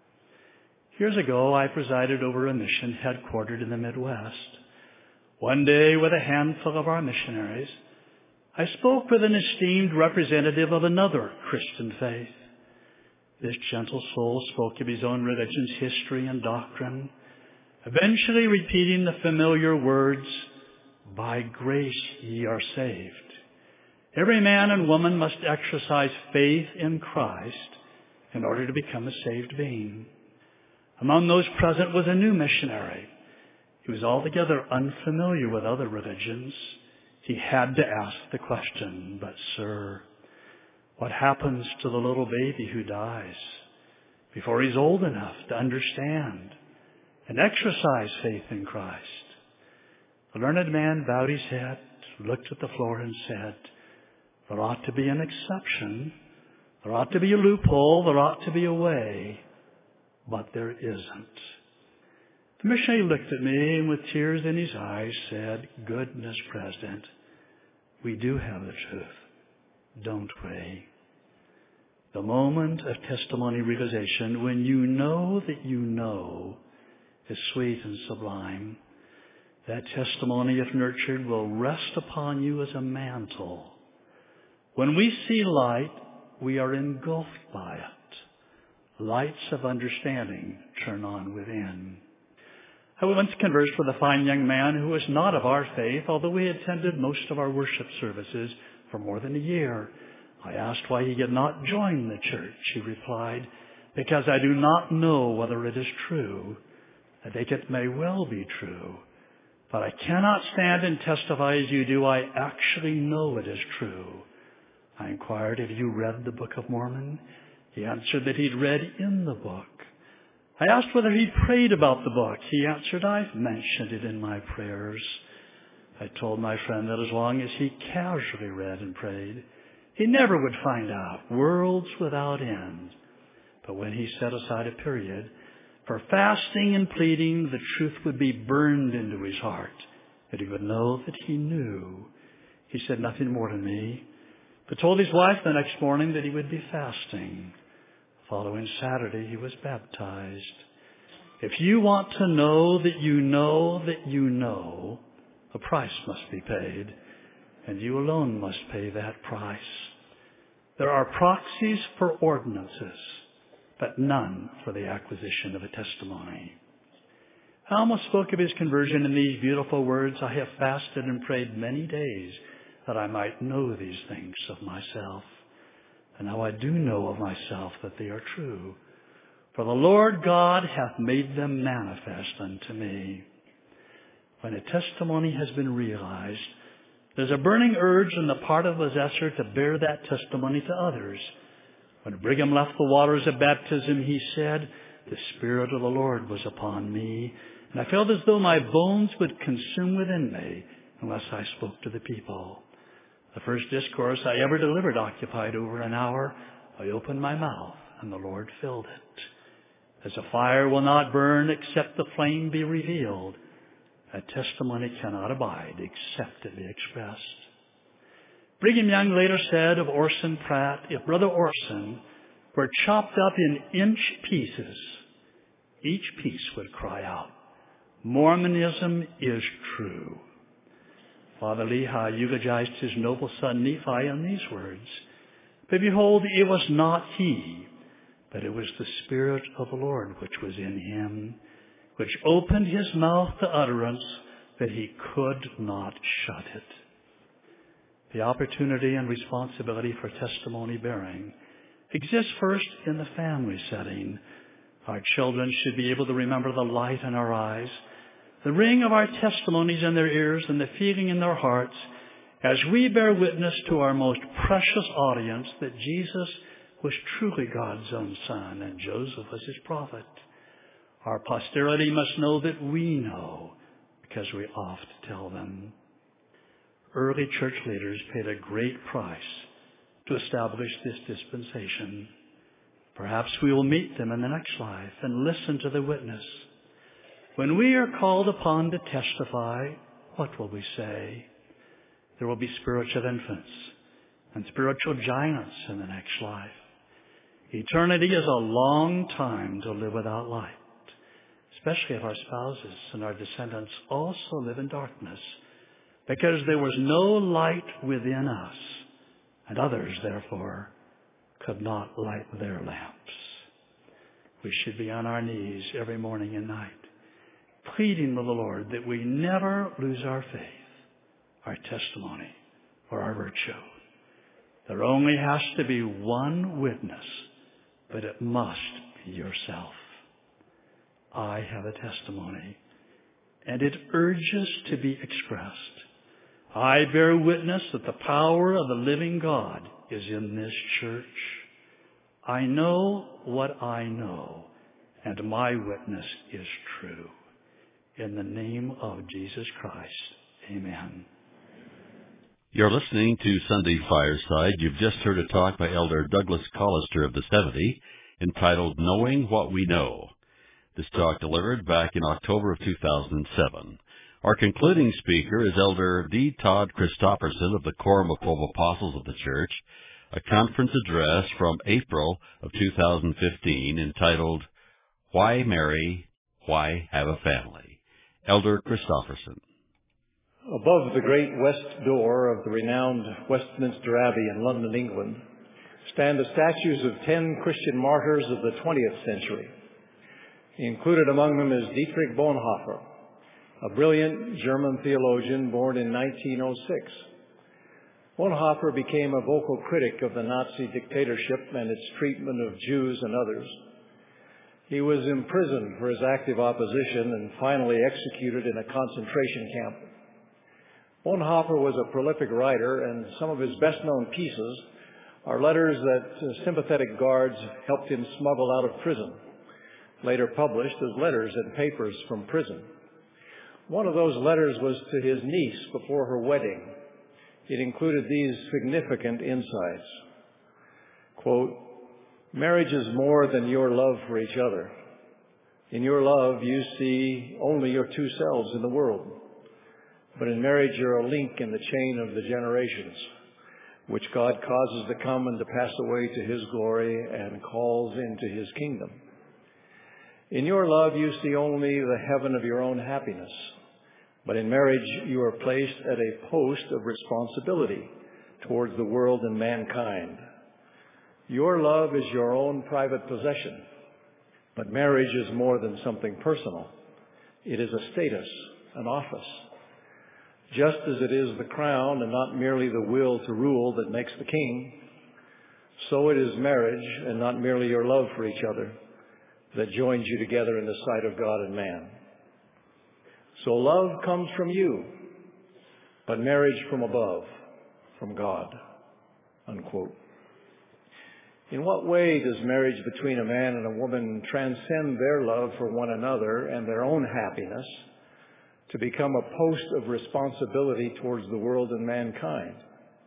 Years ago, I presided over a mission headquartered in the Midwest. One day, with a handful of our missionaries, I spoke with an esteemed representative of another Christian faith. This gentle soul spoke of his own religion's history and doctrine, eventually repeating the familiar words, "By grace ye are saved." Every man and woman must exercise faith in Christ in order to become a saved being. Among those present was a new missionary. He was altogether unfamiliar with other religions. He had to ask the question, "But, sir, what happens to the little baby who dies before he's old enough to understand and exercise faith in Christ?" The learned man bowed his head, looked at the floor, and said, "There ought to be an exception. There ought to be a loophole. There ought to be a way. But there isn't." The missionary looked at me and with tears in his eyes said, "Goodness, President, we do have the truth, don't we?" The moment of testimony realization, when you know that you know, is sweet and sublime. That testimony, if nurtured, will rest upon you as a mantle. When we see light, we are engulfed by it. Lights of understanding turn on within. I once conversed with a fine young man who was not of our faith, although we attended most of our worship services for more than a year. I asked why he had not joined the church. He replied, "Because I do not know whether it is true. I think it may well be true. But I cannot stand and testify as you do. I actually know it is true." I inquired, "Have you read the Book of Mormon?" He answered that he'd read in the book. I asked whether he prayed about the book. He answered, "I've mentioned it in my prayers." I told my friend that as long as he casually read and prayed, he never would find out worlds without end. But when he set aside a period for fasting and pleading, the truth would be burned into his heart, that he would know that he knew. He said nothing more to me, but told his wife the next morning that he would be fasting. Following Saturday, he was baptized. If you want to know that you know that you know, a price must be paid, and you alone must pay that price. There are proxies for ordinances, but none for the acquisition of a testimony. I almost spoke of his conversion in these beautiful words, "I have fasted and prayed many days that I might know these things of myself. And now I do know of myself that they are true. For the Lord God hath made them manifest unto me." When a testimony has been realized, there's a burning urge on the part of the possessor to bear that testimony to others. When Brigham left the waters of baptism, he said, the Spirit of the Lord was upon me, and I felt as though my bones would consume within me unless I spoke to the people. The first discourse I ever delivered occupied over an hour. I opened my mouth, and the Lord filled it. As a fire will not burn except the flame be revealed, a testimony cannot abide except it be expressed. Brigham Young later said of Orson Pratt, if Brother Orson were chopped up in inch pieces, each piece would cry out, Mormonism is true. Father Lehi eulogized his noble son Nephi in these words, but behold, it was not he, but it was the Spirit of the Lord which was in him, which opened his mouth to utterance, that he could not shut it. The opportunity and responsibility for testimony bearing exists first in the family setting. Our children should be able to remember the light in our eyes, the ring of our testimonies in their ears, and the feeling in their hearts as we bear witness to our most precious audience that Jesus was truly God's own Son and Joseph was his prophet. Our posterity must know that we know because we oft tell them. Early church leaders paid a great price to establish this dispensation. Perhaps we will meet them in the next life and listen to the witness. When we are called upon to testify, what will we say? There will be spiritual infants and spiritual giants in the next life. Eternity is a long time to live without light, especially if our spouses and our descendants also live in darkness, because there was no light within us, and others, therefore, could not light their lamps. We should be on our knees every morning and night, pleading with the Lord that we never lose our faith, our testimony, or our virtue. There only has to be one witness, but it must be yourself. I have a testimony, and it urges to be expressed. I bear witness that the power of the living God is in this church. I know what I know, and my witness is true. In the name of Jesus Christ, amen. You're listening to Sunday Fireside. You've just heard a talk by Elder Douglas Collister of the seventy entitled Knowing What We Know. This talk delivered back in October of two thousand seven. Our concluding speaker is Elder D. Todd Christofferson of the Quorum of Twelve Apostles of the Church, a conference address from April of two thousand fifteen entitled, Why Marry? Why Have a Family? Elder Christofferson. Above the great west door of the renowned Westminster Abbey in London, England, stand the statues of ten Christian martyrs of the twentieth century. Included among them is Dietrich Bonhoeffer, a brilliant German theologian born in nineteen oh six. Bonhoeffer became a vocal critic of the Nazi dictatorship and its treatment of Jews and others. He was imprisoned for his active opposition and finally executed in a concentration camp. Bonhoeffer was a prolific writer, and some of his best-known pieces are letters that sympathetic guards helped him smuggle out of prison, later published as letters and papers from prison. One of those letters was to his niece before her wedding. It included these significant insights. Quote, marriage is more than your love for each other. In your love, you see only your two selves in the world. But in marriage, you're a link in the chain of the generations, which God causes to come and to pass away to his glory and calls into his kingdom. In your love, you see only the heaven of your own happiness. But in marriage, you are placed at a post of responsibility towards the world and mankind. Your love is your own private possession. But marriage is more than something personal. It is a status, an office. Just as it is the crown and not merely the will to rule that makes the king, so it is marriage and not merely your love for each other that joins you together in the sight of God and man. So love comes from you, but marriage from above, from God. Unquote. In what way does marriage between a man and a woman transcend their love for one another and their own happiness to become a post of responsibility towards the world and mankind?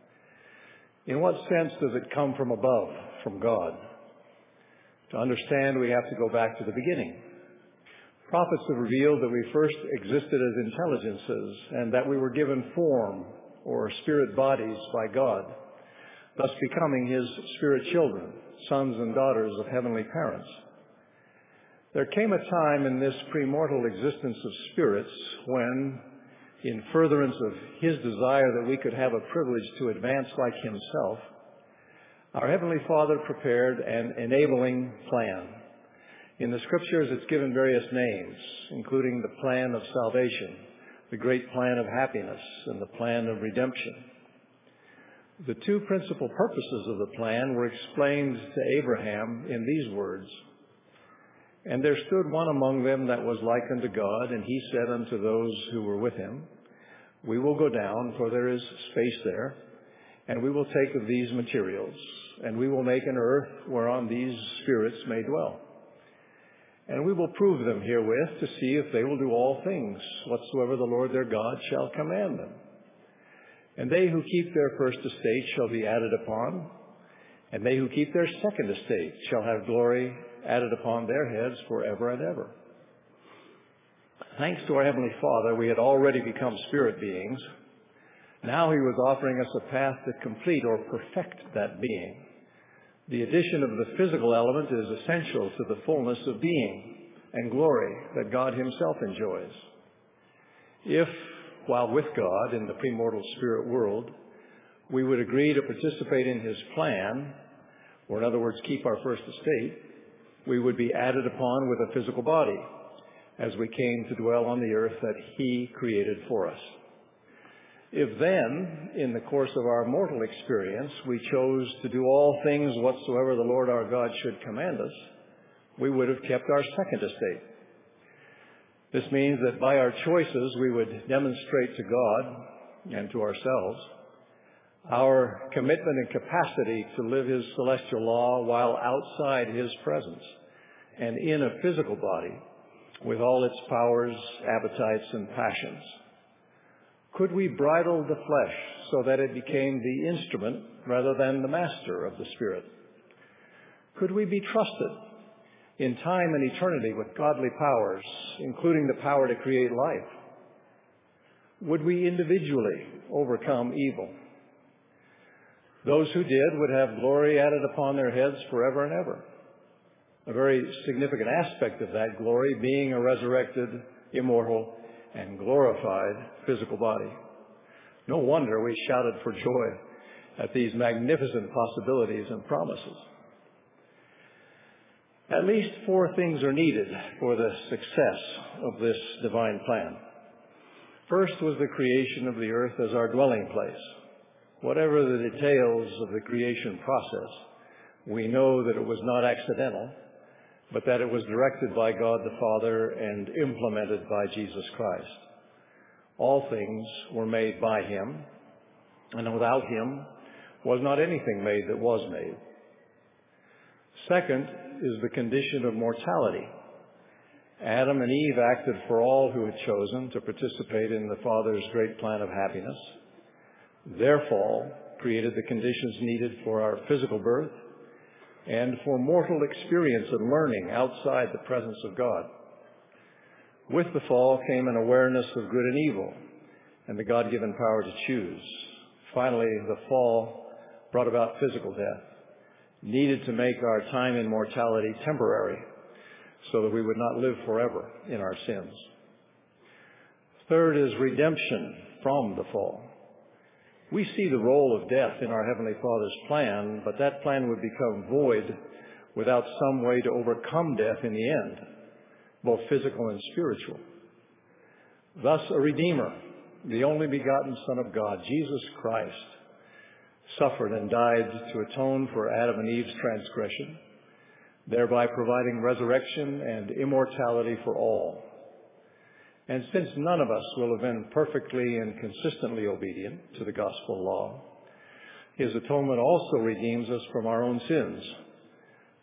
In what sense does it come from above, from God? To understand, we have to go back to the beginning. Prophets have revealed that we first existed as intelligences and that we were given form or spirit bodies by God, thus becoming His spirit children, sons and daughters of heavenly parents. There came a time in this premortal existence of spirits when, in furtherance of His desire that we could have a privilege to advance like Himself, our Heavenly Father prepared an enabling plan. In the Scriptures, it's given various names, including the plan of salvation, the great plan of happiness, and the plan of redemption. The two principal purposes of the plan were explained to Abraham in these words, "And there stood one among them that was like unto God, and he said unto those who were with him, We will go down, for there is space there, and we will take of these materials, and we will make an earth whereon these spirits may dwell. And we will prove them herewith to see if they will do all things, whatsoever the Lord their God shall command them. And they who keep their first estate shall be added upon, and they who keep their second estate shall have glory added upon their heads forever and ever." Thanks to our Heavenly Father, we had already become spirit beings. Now He was offering us a path to complete or perfect that being. The addition of the physical element is essential to the fullness of being and glory that God Himself enjoys. If, while with God in the premortal spirit world, we would agree to participate in His plan, or in other words, keep our first estate, we would be added upon with a physical body as we came to dwell on the earth that He created for us. If then, in the course of our mortal experience, we chose to do all things whatsoever the Lord our God should command us, we would have kept our second estate. This means that by our choices we would demonstrate to God and to ourselves our commitment and capacity to live His celestial law while outside His presence and in a physical body with all its powers, appetites, and passions. Could we bridle the flesh so that it became the instrument rather than the master of the Spirit? Could we be trusted in time and eternity with godly powers, including the power to create life? Would we individually overcome evil? Those who did would have glory added upon their heads forever and ever. A very significant aspect of that glory being a resurrected, immortal, and glorified physical body. No wonder we shouted for joy at these magnificent possibilities and promises. At least four things are needed for the success of this divine plan. First was the creation of the earth as our dwelling place. Whatever the details of the creation process, we know that it was not accidental, but that it was directed by God the Father and implemented by Jesus Christ. All things were made by Him, and without Him was not anything made that was made. Second is the condition of mortality. Adam and Eve acted for all who had chosen to participate in the Father's great plan of happiness. Their fall created the conditions needed for our physical birth and for mortal experience and learning outside the presence of God. With the fall came an awareness of good and evil and the God-given power to choose. Finally, the fall brought about physical death, needed to make our time in mortality temporary so that we would not live forever in our sins. Third is redemption from the fall. We see the role of death in our Heavenly Father's plan, but that plan would become void without some way to overcome death in the end, both physical and spiritual. Thus, a Redeemer, the only begotten Son of God, Jesus Christ, suffered and died to atone for Adam and Eve's transgression, thereby providing resurrection and immortality for all. And since none of us will have been perfectly and consistently obedient to the gospel law, His atonement also redeems us from our own sins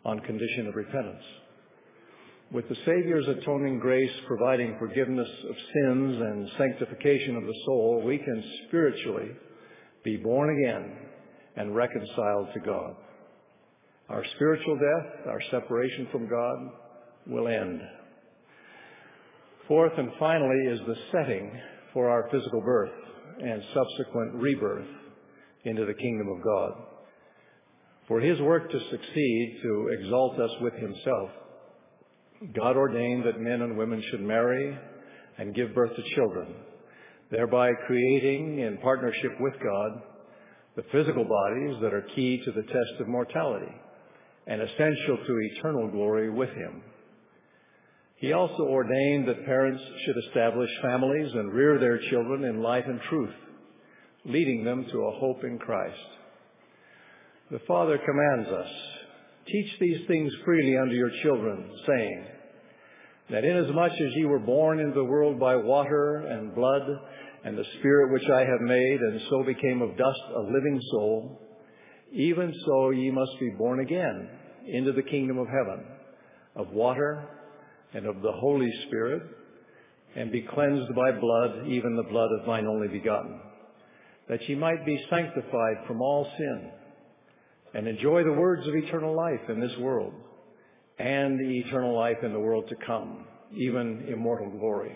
on condition of repentance. With the Savior's atoning grace providing forgiveness of sins and sanctification of the soul, we can spiritually be born again and reconciled to God. Our spiritual death, our separation from God, will end. Fourth and finally is the setting for our physical birth and subsequent rebirth into the kingdom of God. For His work to succeed, to exalt us with Himself, God ordained that men and women should marry and give birth to children, thereby creating, in partnership with God, the physical bodies that are key to the test of mortality and essential to eternal glory with Him. He also ordained that parents should establish families and rear their children in light and truth, leading them to a hope in Christ. The Father commands us, "Teach these things freely unto your children, saying, that inasmuch as ye were born into the world by water and blood, and the Spirit which I have made, and so became of dust a living soul, even so ye must be born again into the kingdom of heaven, of water and of the Holy Spirit, and be cleansed by blood, even the blood of mine only begotten, that ye might be sanctified from all sin, and enjoy the words of eternal life in this world, and the eternal life in the world to come, even immortal glory."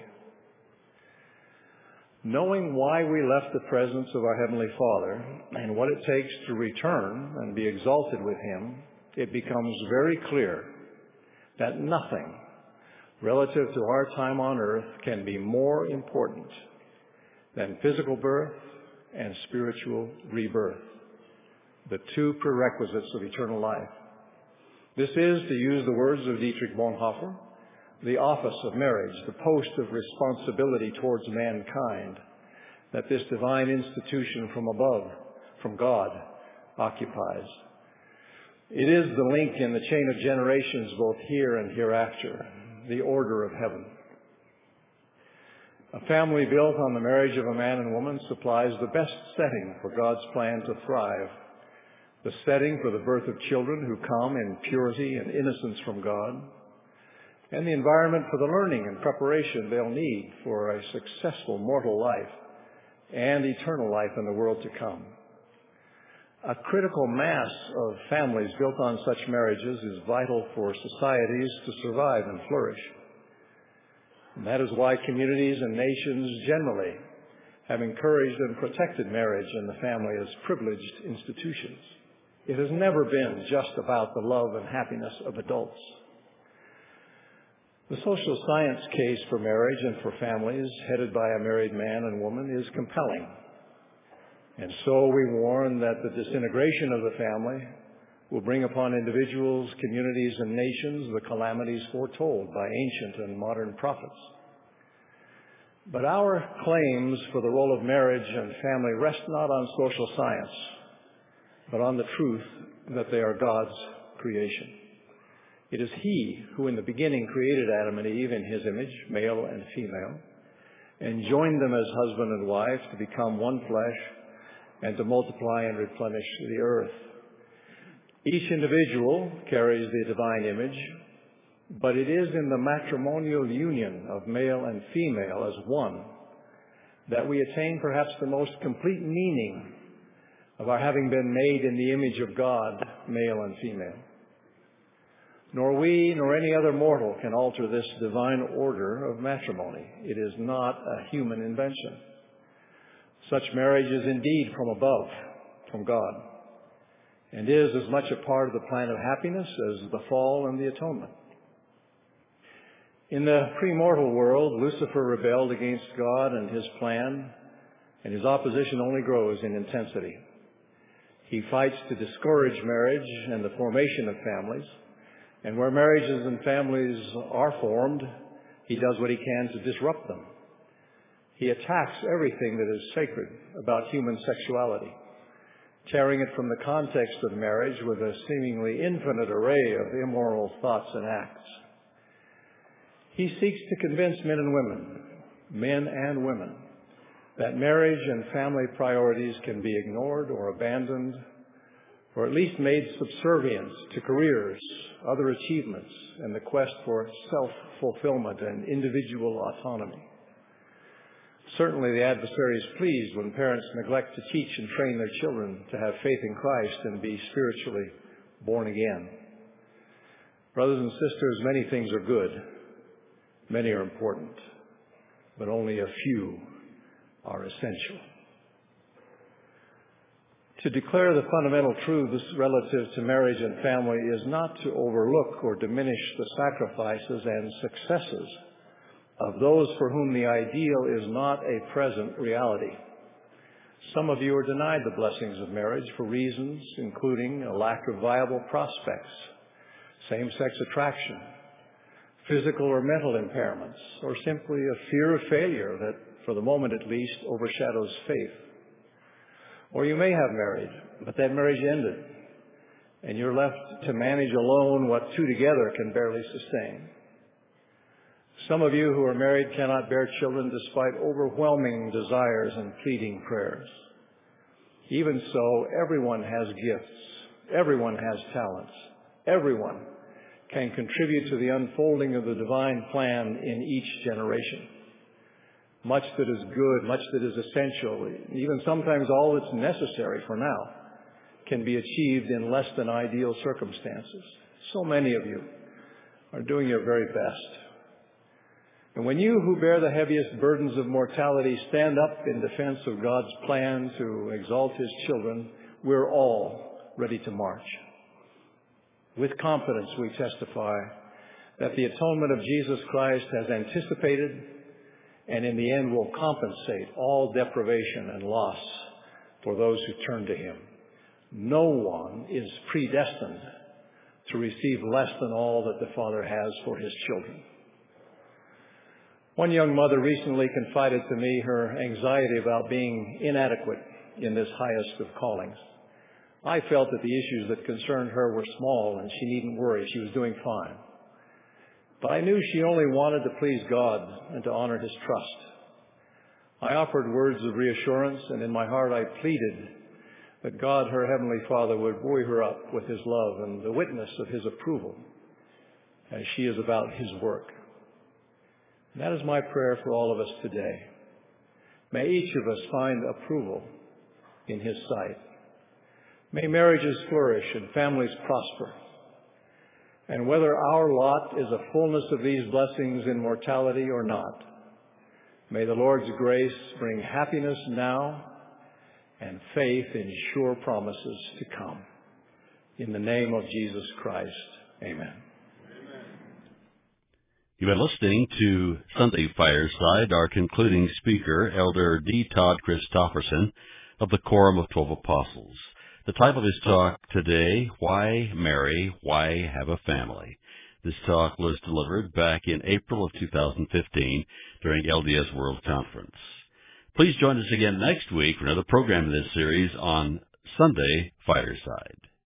Knowing why we left the presence of our Heavenly Father and what it takes to return and be exalted with Him, it becomes very clear that nothing relative to our time on earth can be more important than physical birth and spiritual rebirth, the two prerequisites of eternal life. This is, to use the words of Dietrich Bonhoeffer, the office of marriage, the post of responsibility towards mankind that this divine institution from above, from God, occupies. It is the link in the chain of generations both here and hereafter, the order of heaven. A family built on the marriage of a man and woman supplies the best setting for God's plan to thrive, the setting for the birth of children who come in purity and innocence from God, and the environment for the learning and preparation they'll need for a successful mortal life and eternal life in the world to come. A critical mass of families built on such marriages is vital for societies to survive and flourish. And that is why communities and nations generally have encouraged and protected marriage and the family as privileged institutions. It has never been just about the love and happiness of adults. The social science case for marriage and for families headed by a married man and woman is compelling. And so we warn that the disintegration of the family will bring upon individuals, communities, and nations the calamities foretold by ancient and modern prophets. But our claims for the role of marriage and family rest not on social science, but on the truth that they are God's creation. It is He who in the beginning created Adam and Eve in His image, male and female, and joined them as husband and wife to become one flesh and to multiply and replenish the earth. Each individual carries the divine image, but it is in the matrimonial union of male and female as one that we attain perhaps the most complete meaning of our having been made in the image of God, male and female. Nor we nor any other mortal can alter this divine order of matrimony. It is not a human invention. Such marriage is indeed from above, from God, and is as much a part of the plan of happiness as the fall and the atonement. In the premortal world, Lucifer rebelled against God and His plan, and his opposition only grows in intensity. He fights to discourage marriage and the formation of families, and where marriages and families are formed, he does what he can to disrupt them. He attacks everything that is sacred about human sexuality, tearing it from the context of marriage with a seemingly infinite array of immoral thoughts and acts. He seeks to convince men and women, men and women, that marriage and family priorities can be ignored or abandoned or at least made subservient to careers, other achievements, and the quest for self-fulfillment and individual autonomy. Certainly the adversary is pleased when parents neglect to teach and train their children to have faith in Christ and be spiritually born again. Brothers and sisters, many things are good. Many are important, but only a few are essential. To declare the fundamental truths relative to marriage and family is not to overlook or diminish the sacrifices and successes of those for whom the ideal is not a present reality. Some of you are denied the blessings of marriage for reasons including a lack of viable prospects, same-sex attraction, physical or mental impairments, or simply a fear of failure that, for the moment at least, overshadows faith. Or you may have married, but that marriage ended, and you're left to manage alone what two together can barely sustain. Some of you who are married cannot bear children despite overwhelming desires and pleading prayers. Even so, everyone has gifts. Everyone has talents. Everyone can contribute to the unfolding of the divine plan in each generation. Much that is good, much that is essential, even sometimes all that's necessary for now, can be achieved in less than ideal circumstances. So many of you are doing your very best. And when you who bear the heaviest burdens of mortality stand up in defense of God's plan to exalt His children, we're all ready to march. With confidence we testify that the atonement of Jesus Christ has anticipated and in the end will compensate all deprivation and loss for those who turn to Him. No one is predestined to receive less than all that the Father has for His children. One young mother recently confided to me her anxiety about being inadequate in this highest of callings. I felt that the issues that concerned her were small and she needn't worry. She was doing fine. But I knew she only wanted to please God and to honor His trust. I offered words of reassurance, and in my heart I pleaded that God, her Heavenly Father, would buoy her up with His love and the witness of His approval as she is about His work. And that is my prayer for all of us today. May each of us find approval in His sight. May marriages flourish and families prosper. And whether our lot is a fullness of these blessings in mortality or not, may the Lord's grace bring happiness now and faith in sure promises to come. In the name of Jesus Christ, amen. You've been listening to Sunday Fireside. Our concluding speaker, Elder D. Todd Christofferson of the Quorum of Twelve Apostles. The title of his talk today, Why Marry? Why Have a Family? This talk was delivered back in April of two thousand fifteen during L D S World Conference. Please join us again next week for another program in this series on Sunday Fireside.